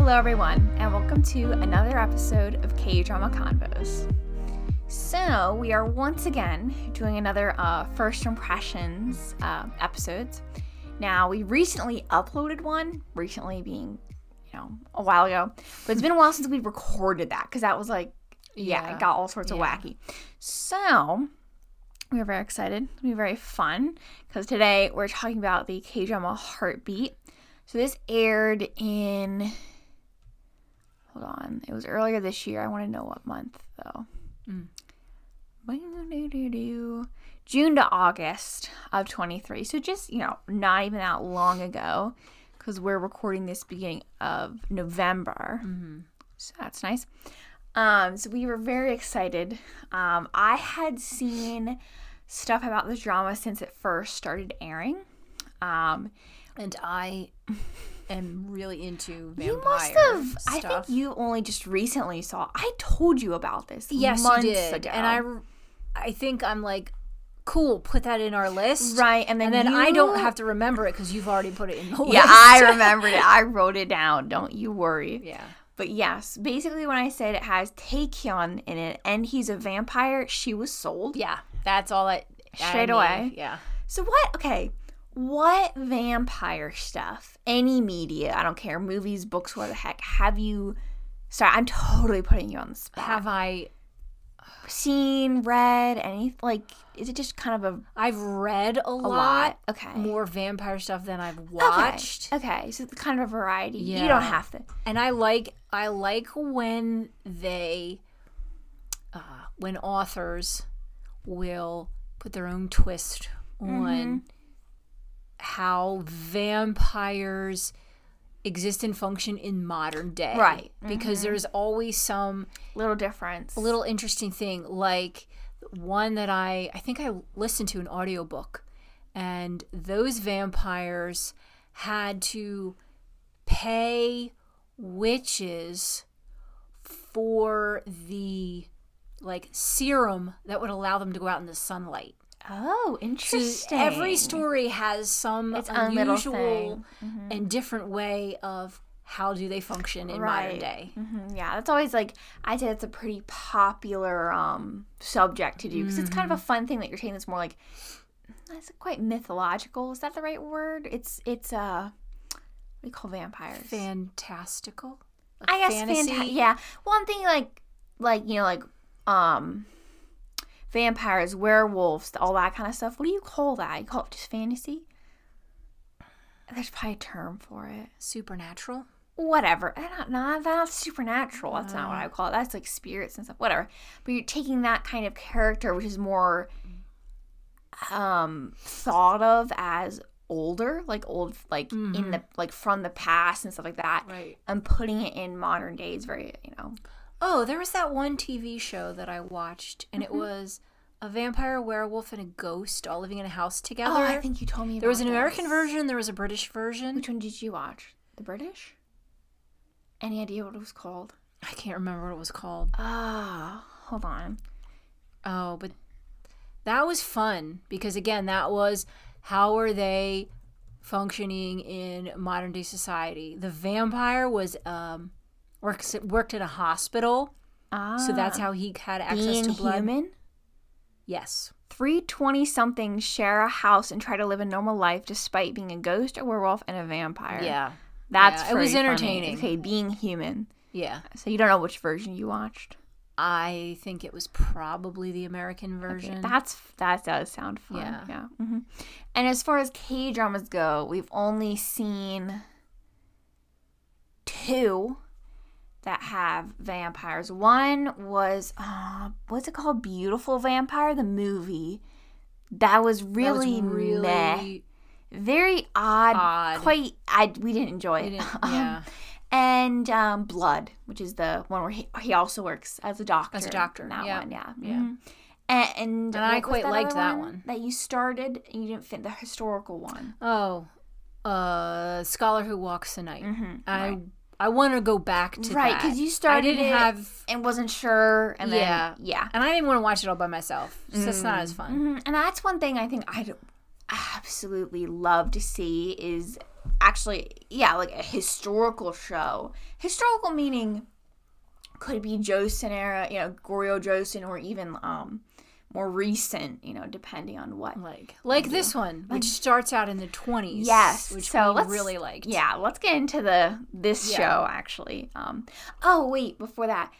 Hello everyone, and welcome to another episode of K-Drama Convos. So, we are once again doing another first impressions episodes. Now, we recently uploaded one, recently being, a while ago, but it's been a while since we recorded that, because that was it got all sorts of wacky. So, we are very excited. It'll be very fun, because today we're talking about the K-Drama Heartbeat. So this aired in, it was earlier this year. I want to know what month, though. June to August of 23. So just, not even that long ago, because we're recording this beginning of November. So that's nice. So we were very excited. I had seen stuff about this drama since it first started airing. And I am really into vampire You must have. stuff. I think you only just recently saw. I told you about this. Yes, months you did. ago. And I think I'm like, cool, put that in our list. Right, and then I don't have to remember it because you've already put it in the list. Yeah, I remembered it. I wrote it down. Don't you worry. Yeah. But yes, basically when I said it has Taekyeon in it and he's a vampire, she was sold. Yeah, that's all I Straight away. Yeah. So what vampire stuff, any media, I don't care, movies, books, what the heck, have you, sorry, I'm totally putting you on the spot. Have I seen, read, any, is it just kind of I've read a lot. lot? Okay. More vampire stuff than I've watched. Okay, so it's kind of a variety. Yeah. You don't have to. And I like when they, when authors will put their own twist on how vampires exist and function in modern day. Right. Because there's always some Little difference. little interesting thing. Like one that I think I listened to an audiobook, and those vampires had to pay witches for the serum that would allow them to go out in the sunlight. Oh, So interesting. every story has some Its own little unusual thing. and different way of how do they function in modern day. Yeah, that's always I'd say it's a pretty popular subject to do because it's kind of a fun thing that you're taking that's more it's quite mythological. Is that the right word? It's what do you call vampires? Fantastical. I guess fantasy. yeah. Well, I'm thinking vampires, werewolves, all that kind of stuff. What do you call that? You call it just fantasy? There's probably a term for it. Supernatural. Whatever. That's supernatural. That's not what I call it. That's spirits and stuff. Whatever. But you're taking that kind of character, which is more thought of as older, in the from the past and stuff like that. Right. And putting it in modern days, very Oh, there was that one TV show that I watched, and it was a vampire, a werewolf, and a ghost all living in a house together. Oh, I think you told me about there was an this. American version, there was a British version. Which one did you watch? The British? Any idea what it was called? I can't remember what it was called. Hold on. Oh, but that was fun because, again, that was how are they functioning in modern day society. The vampire was worked at a hospital, so that's how he had access to blood. Human? Yes. 320-somethings share a house and try to live a normal life despite being a ghost, a werewolf, and a vampire. Yeah. That's it was pretty funny. entertaining. Okay, being human. Yeah. So you don't know which version you watched? I think it was probably the American version. Okay, that does sound fun. Yeah. And as far as K-dramas go, we've only seen 2 that have vampires. One was, what's it called? Beautiful Vampire, the movie. That was really meh. Very odd. We didn't enjoy it. Yeah. And Blood, which is the one where he also works as a doctor. As a doctor, That yeah. one, yeah. Yeah. Mhm. And I what was quite liked other that one. that you started and you didn't fit the historical one. Oh, Scholar Who Walks the Night. Right. I want to go back to Right, that. because you started and wasn't sure, and then and I didn't want to watch it all by myself. So that's not as fun. And that's one thing I think I'd absolutely love to see is actually, yeah, like a historical show. Historical meaning could be Joseon era, you know, Goryeo Joseon, or even more recent, you know, depending on what. Like this one, which starts out in the 20s. Yes, which so we really liked. Yeah, let's get into this show actually. Oh wait, before that,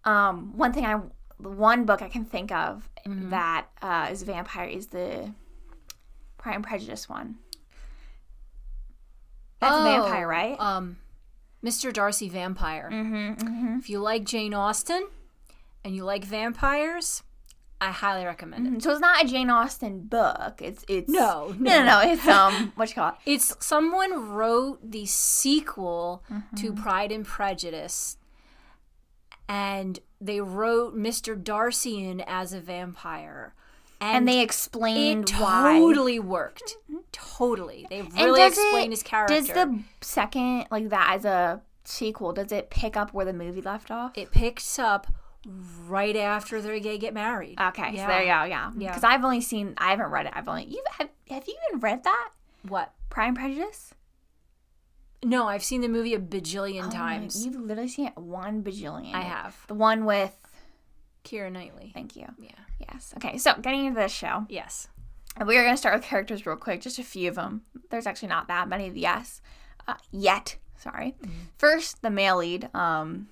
one book I can think of that is a vampire is the Pride and Prejudice one. That's a vampire, right? Mr. Darcy Vampire. If you like Jane Austen and you like vampires, I highly recommend it. So it's not a Jane Austen book. It's no. It's what you call it? It's someone wrote the sequel to Pride and Prejudice, and they wrote Mr. Darcy in as a vampire. And they explained why. It totally worked. Totally. They really explained his character. Does the second, like that as a sequel, does it pick up where the movie left off? It picks up right after they get married. Okay, so there you go, yeah. Because I haven't read it. Have you even read that? What? Pride and Prejudice? No, I've seen the movie a bajillion times. You've literally seen it 1 bajillion. I have. The one with Keira Knightley. Thank you. Yeah. Yes. Okay, so getting into this show. Yes. We are going to start with characters real quick, just a few of them. There's actually not that many yet. Sorry. First, the male lead, Sonu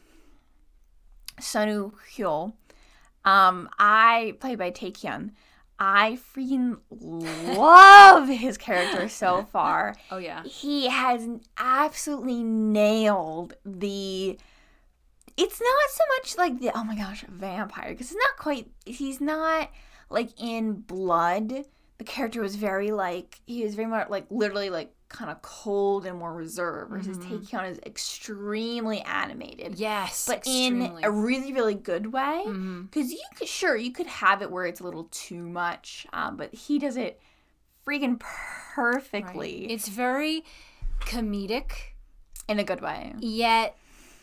Hyul. Played by Taekyun. I freaking love his character so far. Oh, yeah. He has absolutely nailed the... It's not so much like the, oh my gosh, vampire, because he's not like in blood. The character was very like, he was very much like literally like kind of cold and more reserved, versus Taekyun is extremely animated. Yes, but extremely. In a really, really good way. Because you could have it where it's a little too much, but he does it freaking perfectly. Right. It's very comedic. In a good way. Yet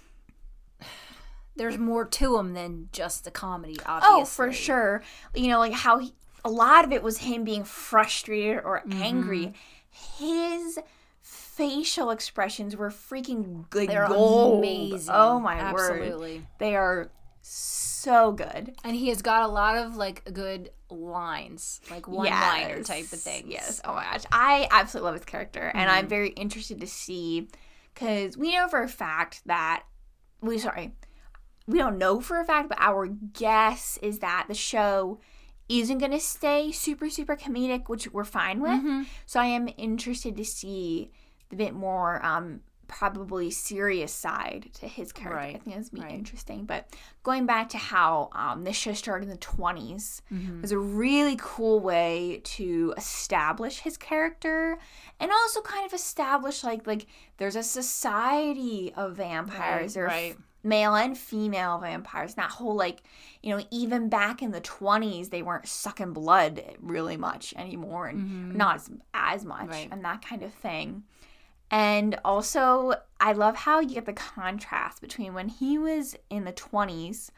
there's more to him than just the comedy, obviously. Oh, for sure. You know, like how a lot of it was him being frustrated or angry. His facial expressions were freaking good. They're gold. Amazing. Oh my word. Absolutely. They are so good. And he has got a lot of like good lines, like one-liner type of things. Yes. Oh my gosh. I absolutely love his character, and I'm very interested to see, because we know for a fact that we don't know for a fact, but our guess is that the show isn't going to stay super, super comedic, which we're fine with. So I am interested to see the bit more probably serious side to his character. Right. I think that's going to be interesting. But going back to how this show started in the 20s was a really cool way to establish his character, and also kind of establish like there's a society of vampires. Right. Male and female vampires. That whole, like, you know, even back in the 20s, they weren't sucking blood really much anymore, and not as much, and that kind of thing. And also, I love how you get the contrast between when he was in the 20s,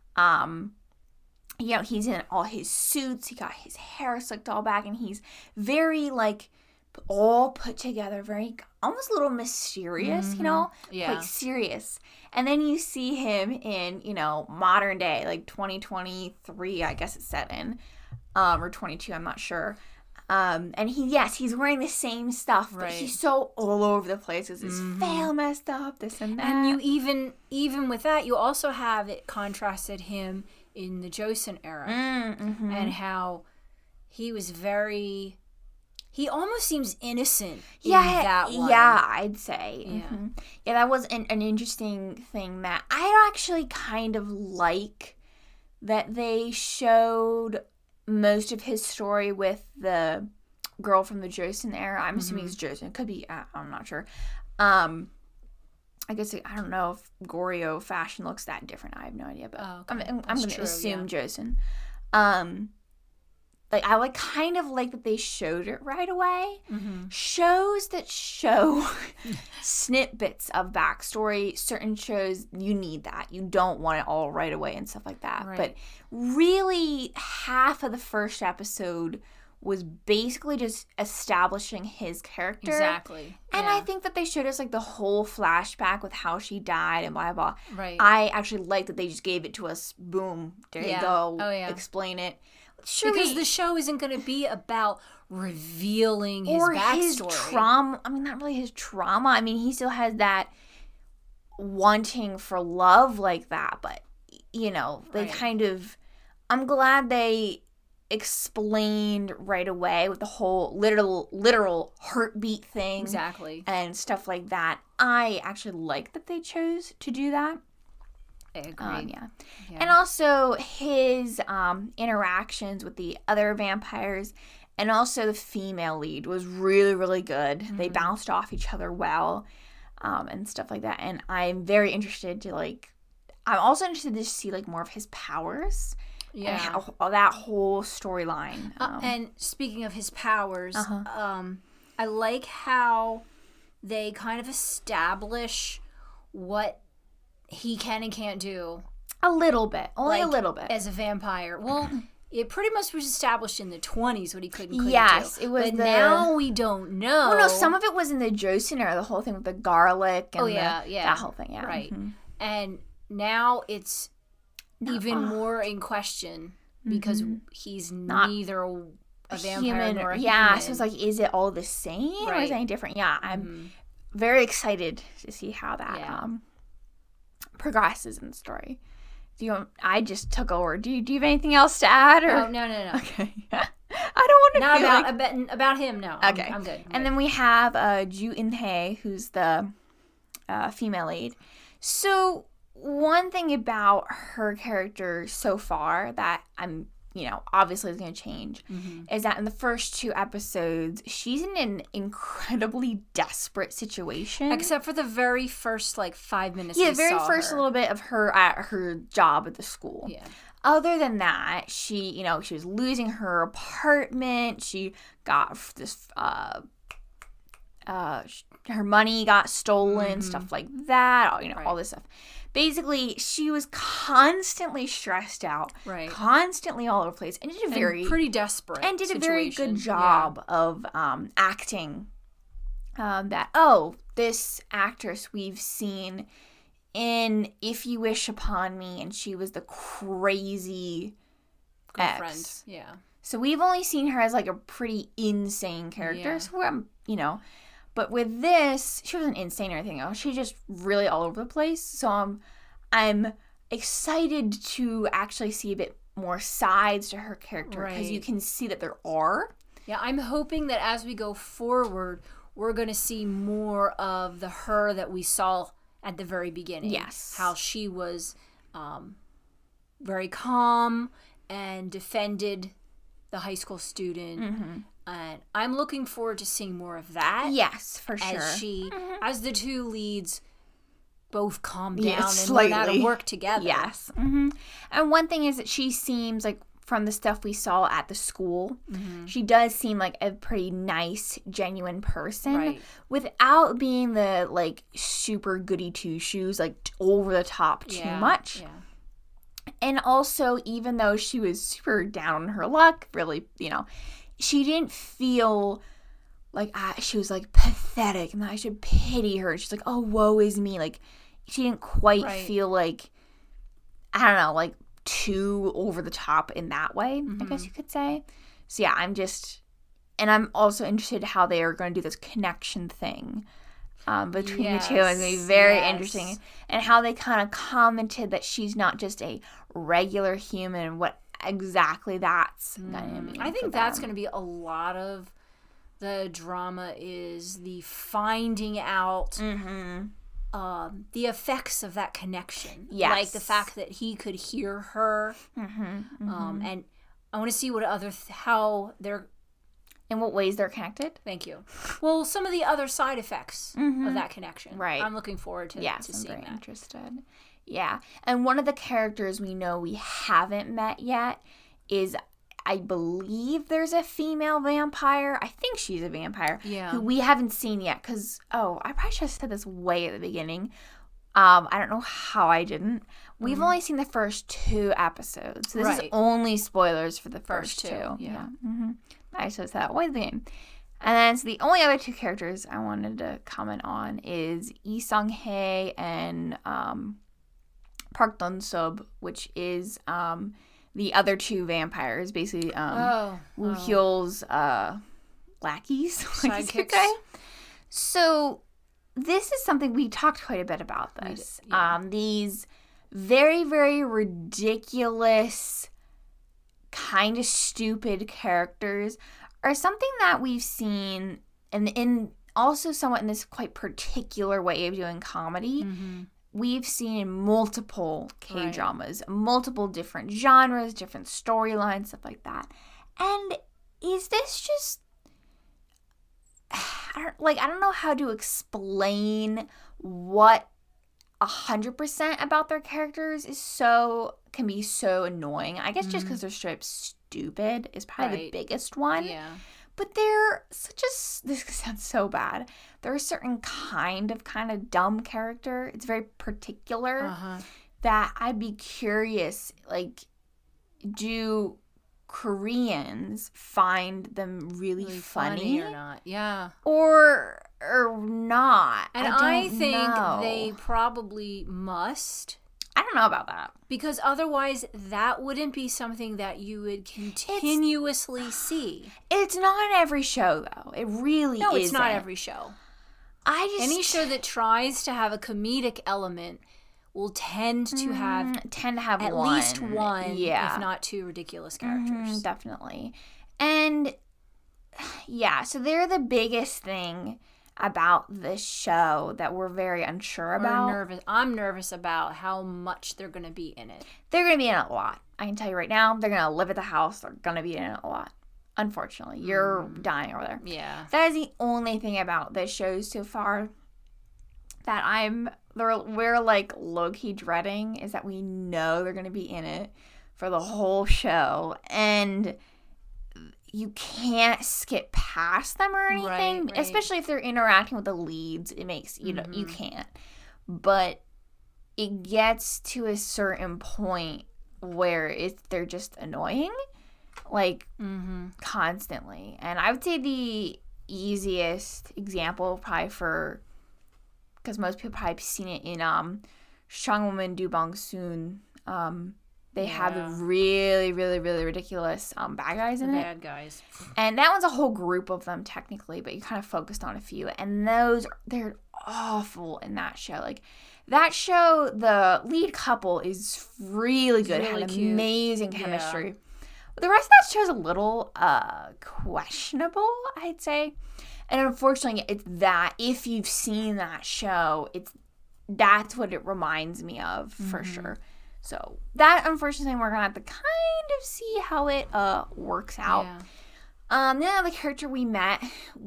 you know, he's in all his suits, he got his hair slicked all back, and he's very, like, all put together, very almost a little mysterious, you know, like serious. And then you see him in, you know, modern day, like 2023, I guess it's set in, or 22, I'm not sure. And he's wearing the same stuff, but he's so all over the place. His veil messed up, this and that. And you even with that, you also have it contrasted him in the Joseon era, and how he was very. He almost seems innocent in that one. Yeah, I'd say. Yeah, yeah, that was an interesting thing that I actually kind of like, that they showed most of his story with the girl from the Joseon era. I'm assuming it's Joseon. It could be, I'm not sure. I guess, I don't know if Goryeo fashion looks that different. I have no idea, but I'm going to assume Joseon. Like, I kind of like that they showed it right away. Shows that show snippets of backstory, certain shows, you need that. You don't want it all right away and stuff like that. Right. But really, half of the first episode was basically just establishing his character. Exactly. And I think that they showed us like the whole flashback with how she died and blah, blah, blah. Right. I actually like that they just gave it to us. Boom. There you go. Oh, yeah. Explain it. Because the show isn't going to be about revealing his or backstory. his trauma. I mean, not really his trauma. I mean, he still has that wanting for love like that. But, you know, they kind of... I'm glad they explained right away with the whole literal heartbeat thing. Exactly. And stuff like that. I actually like that they chose to do that. I agree. Yeah. And also his interactions with the other vampires and also the female lead was really, really good. They bounced off each other well and stuff like that. And I'm very interested to I'm also interested to see more of his powers. Yeah. And how that whole storyline. And speaking of his powers, I like how they kind of establish what he can and can't do. A little bit. Only a little bit. As a vampire. Well, it pretty much was established in the 20s what he could and couldn't yes, do. It was. But now we don't know. Well, no, some of it was in the Joe scenario, the whole thing with the garlic and that whole thing, yeah. Right. Mm-hmm. And now it's even more in question because he's neither a vampire nor a human. Yeah, so it's is it all the same or is it any different? Yeah, I'm very excited to see how that progresses in the story. I just took over. Do you have anything else to add? Or? Oh, no. Okay. I don't want to feel about him, no. Okay. I'm good. Then we have Ju In-hae, who's the female lead. So one thing about her character so far that I'm, obviously is going to change is that in the first 2 episodes, she's in an incredibly desperate situation. Except for the very first, 5 minutes the very first little bit of her at her job at the school. Yeah. Other than that, she was losing her apartment. She got this, her money got stolen, stuff like that, all this stuff. Basically, she was constantly stressed out, constantly all over the place, and did pretty desperate, and did a very good job of acting. That this actress we've seen in If You Wish Upon Me, and she was the crazy girlfriend. ex. Yeah. So we've only seen her as a pretty insane character. Yeah. So but with this, she wasn't insane or anything else. She's just really all over the place. So I'm excited to actually see a bit more sides to her character because you can see that there are. Yeah, I'm hoping that as we go forward, we're going to see more of the her that we saw at the very beginning. Yes. How she was very calm and defended the high school student. And I'm looking forward to seeing more of that. Yes, for sure. As the 2 leads both calm down and learn how to work together. Yes. And one thing is that she seems from the stuff we saw at the school, she does seem like a pretty nice, genuine person without being the super goody two shoes, over the top too much. Yeah. And also, even though she was super down on her luck, really, she didn't feel like she was pathetic and that I should pity her. She's oh, woe is me. She didn't quite feel I don't know, too over the top in that way, I guess you could say. So yeah, I'm also interested how they are going to do this connection thing between the 2. It's going to be very interesting. And how they kind of commented that she's not just a regular human, what exactly that's going to mean. I think that's going to be a lot of the drama is the finding out the effects of that connection. Yes. The fact that he could hear her. And I want to see what how they're... In what ways they're connected? Thank you. Well, some of the other side effects of that connection. Right. I'm looking forward to seeing that. Yes, I'm very interested. Yeah. And one of the characters we know we haven't met yet is, I believe there's a female vampire. I think she's a vampire. Yeah. Who we haven't seen yet because, I probably should have said this way at the beginning. I don't know how I didn't. We've only seen the first 2 episodes. So this is only spoilers for the first 2. Yeah. I chose that. What's the name? And then so the only other two characters I wanted to comment on is Lee Sung-hae and Park Dun-sub, which is the other two vampires, basically Woo Hyol's lackeys, I guess you could say. So this is something we talked quite a bit about this. Yeah. These very, very ridiculous, kind of stupid characters are something that we've seen in also somewhat in this quite particular way of doing comedy. Mm-hmm. We've seen multiple K-dramas, multiple different genres, different storylines, stuff like that. And is this just... I don't know how to explain what 100% about their characters can be so annoying. I guess just because they're straight up stupid is probably the biggest one. Yeah. But they're this sounds so bad. They're a certain kind of dumb character. It's very particular that I'd be curious, like, do Koreans find them really funny or not? Yeah. Or not. And I think they probably must. I don't know about that. Because otherwise that wouldn't be something that you would continuously see. It's not every show, though. It really isn't. No, it's not every show. Any show that tries to have a comedic element will tend to have at least one, if not two ridiculous characters. Definitely. And yeah, so they're the biggest thing about this show that we're very unsure about. I'm nervous about how much they're going to be in it. They're going to be in it a lot. I can tell you right now, they're going to live at the house. They're going to be in it a lot. Unfortunately, you're dying over there. Yeah. That is the only thing about this show so far that we're like low-key dreading, is that we know they're going to be in it for the whole show, and you can't skip past them or anything, right. Especially if they're interacting with the leads. It makes, you can't. But it gets to a certain point where they're just annoying, like, constantly. And I would say the easiest example probably because most people probably have seen it in Shangwoman Do Bong Soon. They have the really, really, really ridiculous bad guys in it. Bad guys. And that one's a whole group of them, technically, but you kind of focused on a few. And they're awful in that show. Like, that show, the lead couple is really good. Really had cute. Amazing chemistry. Yeah. The rest of that show is a little questionable, I'd say. And unfortunately, it's that, if you've seen that show, that's what it reminds me of, for sure. So that, unfortunately, we're going to have to kind of see how it works out. Yeah. The other character we met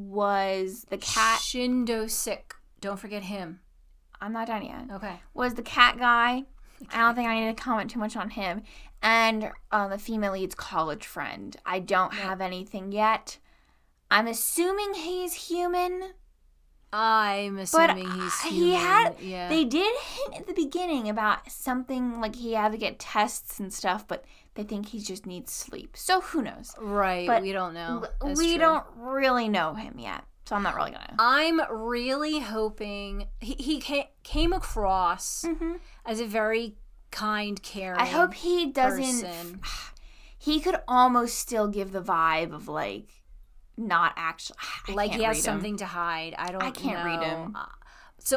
was the cat. Shin Do-sik. Don't forget him. I'm not done yet. Okay. Was the cat guy. I don't think I need to comment too much on him. And the female lead's college friend. I don't have anything yet. I'm assuming he's human. I'm assuming he's human. They did hint at the beginning about something like he had to get tests and stuff, but they think he just needs sleep. So who knows? Right, but we don't know. We don't really know him yet, so I'm not really gonna. I'm really hoping he came across as a very kind, caring. I hope he doesn't. Person. He could almost still give the vibe of like. Not actually, like he has something to hide. I can't read him. So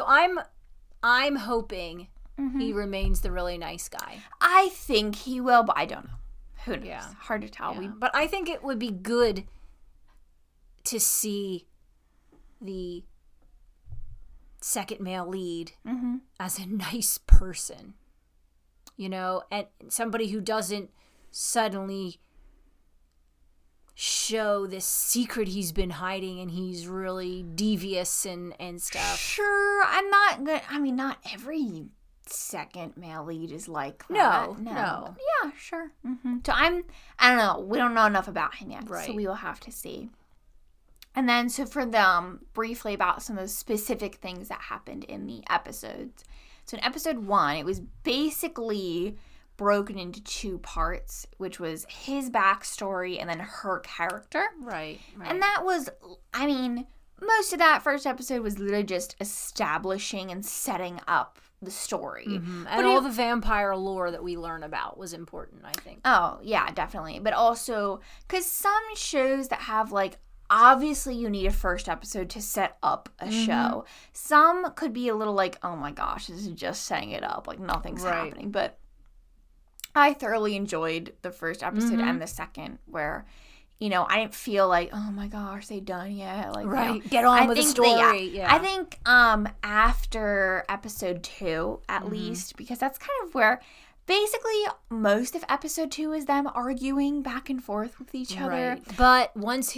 I'm hoping he remains the really nice guy. I think he will, but I don't know. Who knows? Yeah. Hard to tell. Yeah. But I think it would be good to see the second male lead as a nice person, and somebody who doesn't suddenly show this secret he's been hiding and he's really devious and stuff. Sure, I'm not good. I mean, not every second male lead is like that. No. Yeah, sure. So I don't know. We don't know enough about him yet, right. So we will have to see. And then, so for them, briefly about some of the specific things that happened in the episodes. So in episode 1, it was basically broken into two parts, which was his backstory and then her character. Right. And that was, I mean, most of that first episode was literally just establishing and setting up the story. Mm-hmm. And all the vampire lore that we learn about was important, I think. Oh, yeah, definitely. But also, because some shows that have, like, obviously you need a first episode to set up a show. Some could be a little like, oh my gosh, this is just setting it up. Like, nothing's happening. But I thoroughly enjoyed the first episode and the second, where, you know, I didn't feel like, oh my gosh, they done yet? Like, right, you know, get on with the story. I think after episode 2, at least, because that's kind of where basically most of episode 2 is them arguing back and forth with each other. Right. But once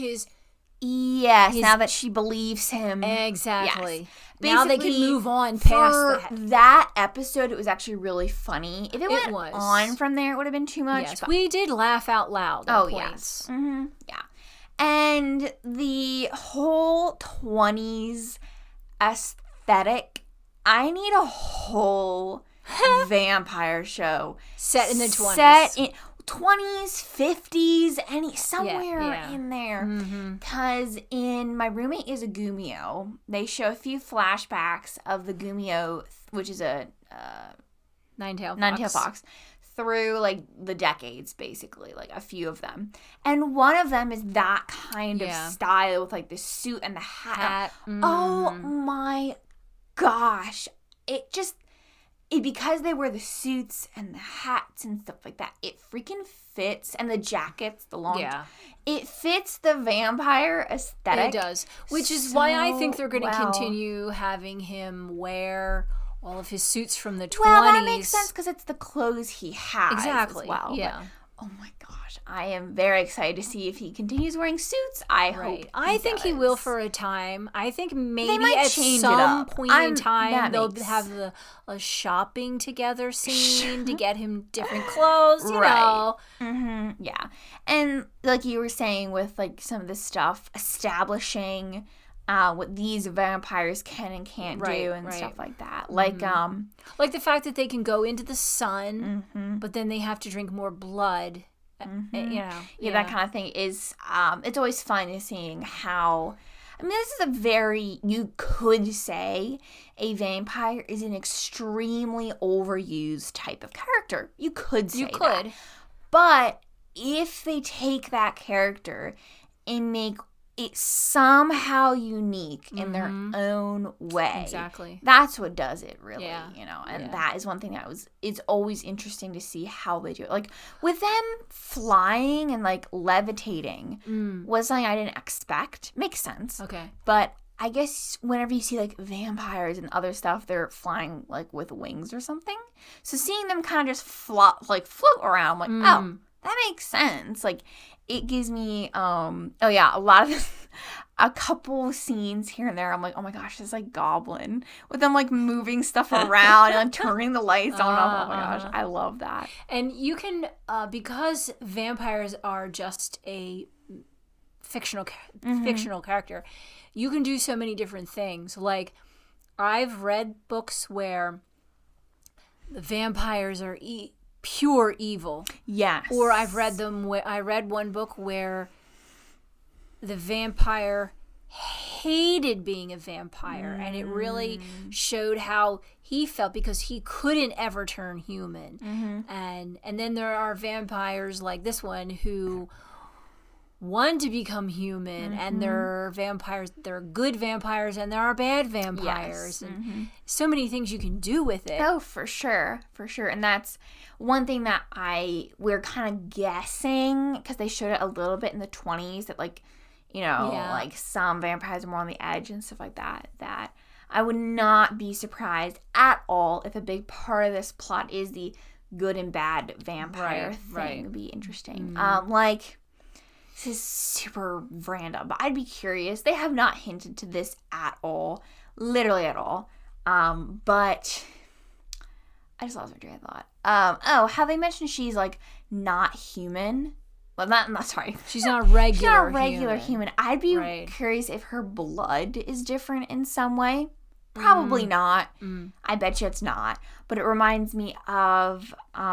now that she believes him. Exactly. Yes. Now they can move on past that episode, it was actually really funny. If it went was. on from there, it would have been too much. Yes, but we did laugh out loud at points. Yes. Mm-hmm. Yeah. And the whole 20s aesthetic, I need a whole vampire show. Set in the 20s. Set in 20s, 50s, somewhere in there. Because in My Roommate is a Gumio, they show a few flashbacks of the Gumio, which is a Nine-tailed fox, through like the decades, basically, like a few of them. And one of them is that kind of style with like the suit and the hat. Oh my gosh. Because they wear the suits and the hats and stuff like that, it freaking fits. And the jackets, the long... Yeah. It fits the vampire aesthetic. It does. Which is why I think they're going to continue having him wear all of his suits from the 20s. Well, that makes sense because it's the clothes he has exactly. as well. Yeah. But, oh my gosh. I am very excited to see if he continues wearing suits. I hope I think he will for a time. I think maybe might at change some it up. point in time they'll have a shopping together scene to get him different clothes, you know. Mm-hmm. Yeah. And like you were saying with like some of this stuff, establishing what these vampires can and can't do and stuff like that. Like like the fact that they can go into the sun, but then they have to drink more blood. You know, that kind of thing is. It's always fun to seeing how. I mean, this is a very, you could say, a vampire is an extremely overused type of character. You could say that. But if they take that character and make it somehow unique in their own way. Exactly. That's what does it, really, you know. And that is one thing it's always interesting to see how they do it. Like, with them flying and, like, levitating was something I didn't expect. Makes sense. Okay. But I guess whenever you see, like, vampires and other stuff, they're flying, like, with wings or something. So seeing them kind of just float around, like, oh, that makes sense. Like, it gives me, a couple scenes here and there, I'm like, oh my gosh, it's like Goblin. With them, like, moving stuff around and turning the lights on and off. Oh my gosh, I love that. And you can, because vampires are just a fictional character, you can do so many different things. Like, I've read books where the vampires are pure evil. Yes. Or I read one book where the vampire hated being a vampire, and it really showed how he felt because he couldn't ever turn human. And then there are vampires like this one who want to become human, and there are vampires, there are good vampires and there are bad vampires. Yes. And so many things you can do with it. Oh, for sure. And that's one thing that we're kind of guessing, because they showed it a little bit in the 20s, that, like, you know, like, some vampires are more on the edge and stuff like that, that I would not be surprised at all if a big part of this plot is the good and bad vampire thing. It would be interesting. Like, this is super random, but I'd be curious. They have not hinted to this at all. Literally at all. But I just lost my train of thought. How they mentioned she's, like, not human. Well, not sorry. She's not a regular She's not a regular human. I'd be curious if her blood is different in some way. Probably not. I bet you it's not. But it reminds me of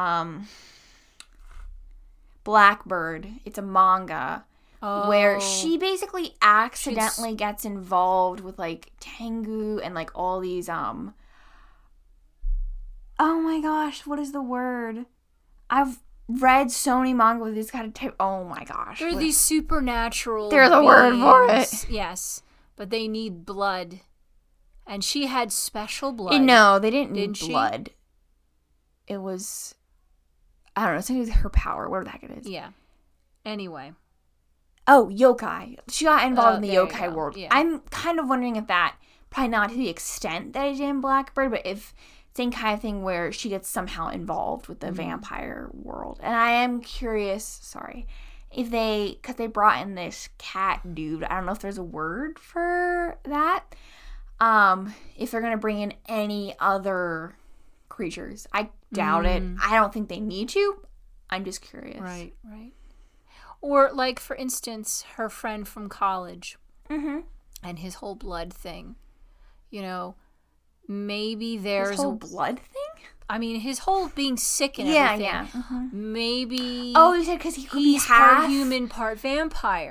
Blackbird. It's a manga where she basically accidentally gets involved with like Tengu and like all these oh my gosh, what is the word? I've read so many manga with this kind of type. Oh my gosh. They're these supernatural There's a word for it. Yes. But they need blood. And she had special blood. No, they didn't need blood. It was, I don't know, something with her power, whatever the heck it is. Yeah. Anyway. Oh, yokai. She got involved in the there yokai world. Yeah. I'm kind of wondering if that, probably not to the extent that I did in Blackbird, but if same kind of thing where she gets somehow involved with the vampire world. And I am curious, if because they brought in this cat dude. I don't know if there's a word for that. If they're going to bring in any other creatures. I doubt it. I don't think they need to. I'm just curious. Right. Or, like, for instance, her friend from college and his whole blood thing. You know, maybe there's his whole blood thing? I mean, his whole being sick and everything. Yeah. Maybe. Oh, you said because he could be half part human, part vampire.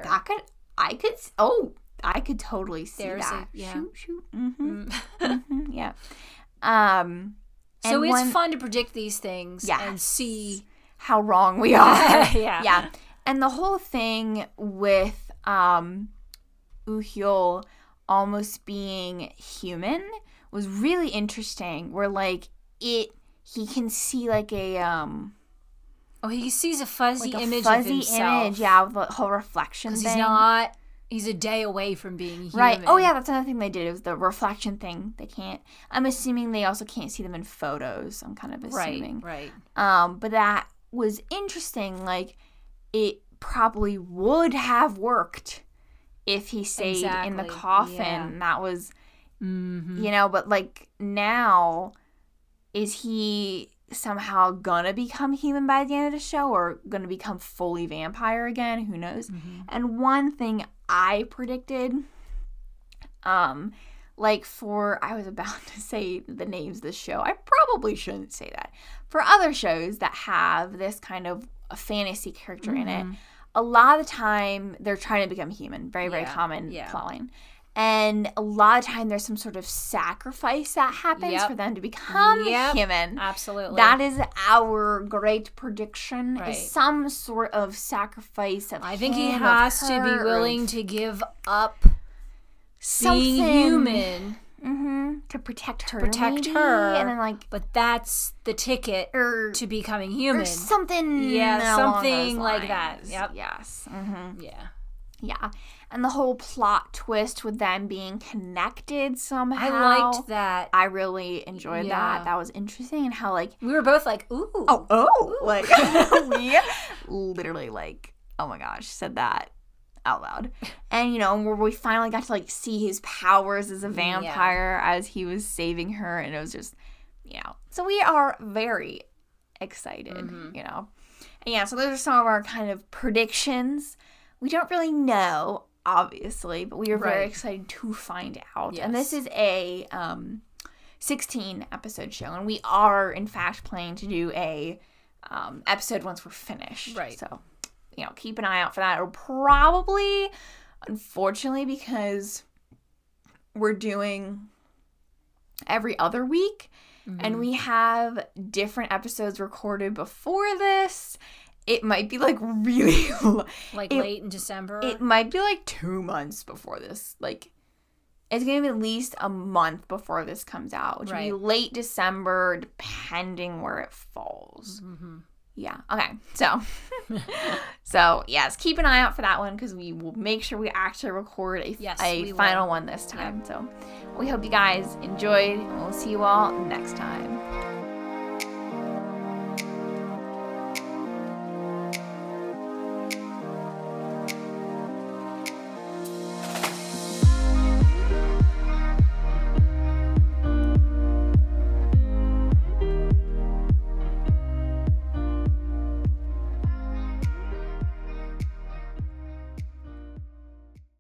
I could totally see that. Shoot. Yeah. So it's fun to predict these things and see how wrong we are. Yeah. And the whole thing with Uhyul almost being human was really interesting. Where like he can see like a he sees a fuzzy image of himself. With the whole reflection thing. He's a day away from being human. Right. Oh, yeah, that's another thing they did. It was the reflection thing. I'm assuming they also can't see them in photos. I'm kind of assuming. Right. But that was interesting. Like, it probably would have worked if he stayed in the coffin. Yeah. That was, but like now, is he somehow gonna become human by the end of the show or gonna become fully vampire again? Who knows? And one thing I predicted, I was about to say the names of the show. I probably shouldn't say that. For other shows that have this kind of a fantasy character in it, a lot of the time they're trying to become human. Very, very common plotline. And a lot of time there's some sort of sacrifice that happens for them to become human. Absolutely. That is our great prediction. Right. Is some sort of sacrifice of I think he has to be willing to give up something being human. To protect her. And then but that's the ticket to becoming human. Or something. Yeah, something like that. Yep. Yes. Yeah. And the whole plot twist with them being connected somehow. I liked that. I really enjoyed that. That was interesting. And how, we were both like, ooh. Oh. Like, we literally, oh my gosh, said that out loud. And, where we finally got to, see his powers as a vampire as he was saving her. And it was just, So we are very excited, And so those are some of our kind of predictions. We don't really know, obviously, but we are very excited to find out. Yes. And this is a 16-episode show, and we are, in fact, planning to do a episode once we're finished. Right. So, keep an eye out for that. It'll probably, unfortunately, because we're doing every other week, and we have different episodes recorded before this. It might be really late in December. It might be 2 months before this. It's gonna be at least a month before this comes out, which would be late December, depending where it falls. Yeah. Okay. So yes, keep an eye out for that one because we will make sure we actually record a final one this time. So we hope you guys enjoyed, and we'll see you all next time.